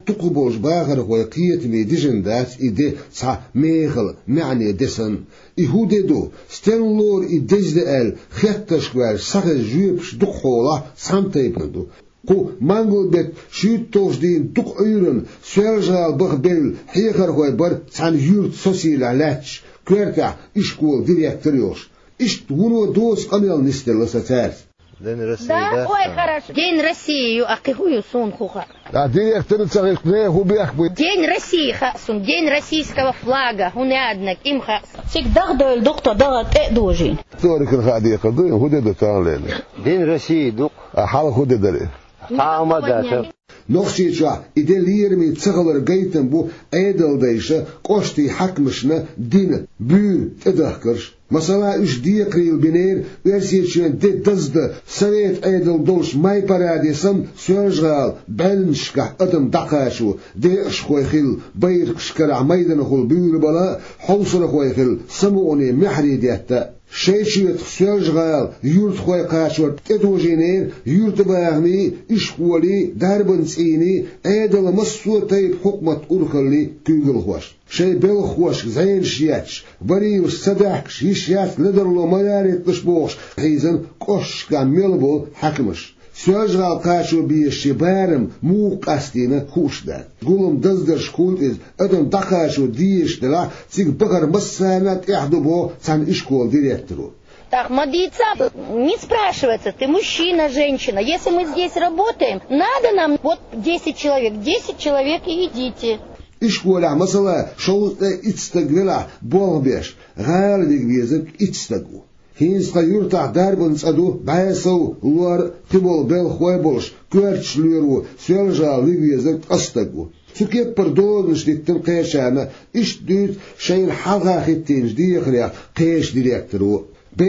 تقبوش باغر وقيت ميديجن دات إيدي سا ميغل معني دسن إهودي دو ستنلور إدجدال خيتشكوار ساقل جيبش دقولا سانتاي بندو قو مانغل بيت شيت توشدين دق ايرن سوالجال بغبل حيخر هوي بر سان يورت سوسيل علاتش كويرتا إشكول ديريكتوريوش إشت ونو دوس قميل نستل ساتار День России, да? Ой, хорошо. День России, а какую сон хуха? директор царик не губях бы. День России хасун, день российского флага, уняднак, им хас. Всегда дал доктор дал дожи. Торик الخادي قدوي هودي دكان لين. День России, дук. حال هودي دري. Таамада. نوخشيشا إدليرمي تغلر جيتن بو أيدل ديشة قشتي حكمشنا دين بو تدهكرش مثلا إش ديقري البنير ويرسيشن دي دزد سويت أيدل دولش ماي براديسن سوشغال بلنشكح أدم دقاشو دي أشخوي خيل بير شكرع ميدن خول بيور بلا حوصر خوي خيل سموني محري ديتا شيشيت سوشغال يورت خوي قاشور تدوجينين يورت باغني إشخولي داربن سيني أيدل مصور تيب حكمة أرخلي كيغل خوش شي بل خوش زين شياتش بريوش صداقش يشيات لدرلو مياريت لشبوش هيزن قش كان ميلبو حكمش سوشغال قاشو بيشي بارم مو قاستينا خوش داد قولم دزدر شكول إز أدم دقاشو ديش دلا تيك بغر مسانات إحدو بو تان إشكول ديريكتورو. Так, молодиться не спрашивается, ты мужчина, женщина. Если мы здесь работаем, надо нам вот 10 человек и идите. إشكولا مثلا شو إتستقبلا بولبيش غالبك بيزك إتستقو هينس يرتاح داربن صدو بايسو لور تبول بل خوي بولش كورتش ليرو سيرجا ليبيزك أستقو سكيت بردون نشتيتن قيشانا إش دوت شايل حلقة خيتين جدي خليا قيش ديريكترو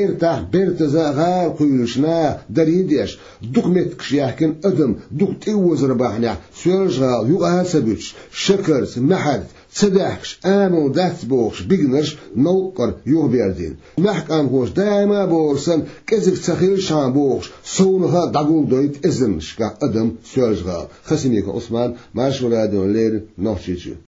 بيرتا زغال قيلشنا دريديش دقمت كشياكن أدم دق تيوز رباحنا سيرجال يقاسبش شكرس محد صداحش آمل دات بوخش بيجنرش نوقر يوبيردين محكام هوش دائما بورسن كزك تخيل شان بوخش صونها دقول دويت إزنشكا أدم سيرجال خسميك عثمان ماشولادون لير نوشيجو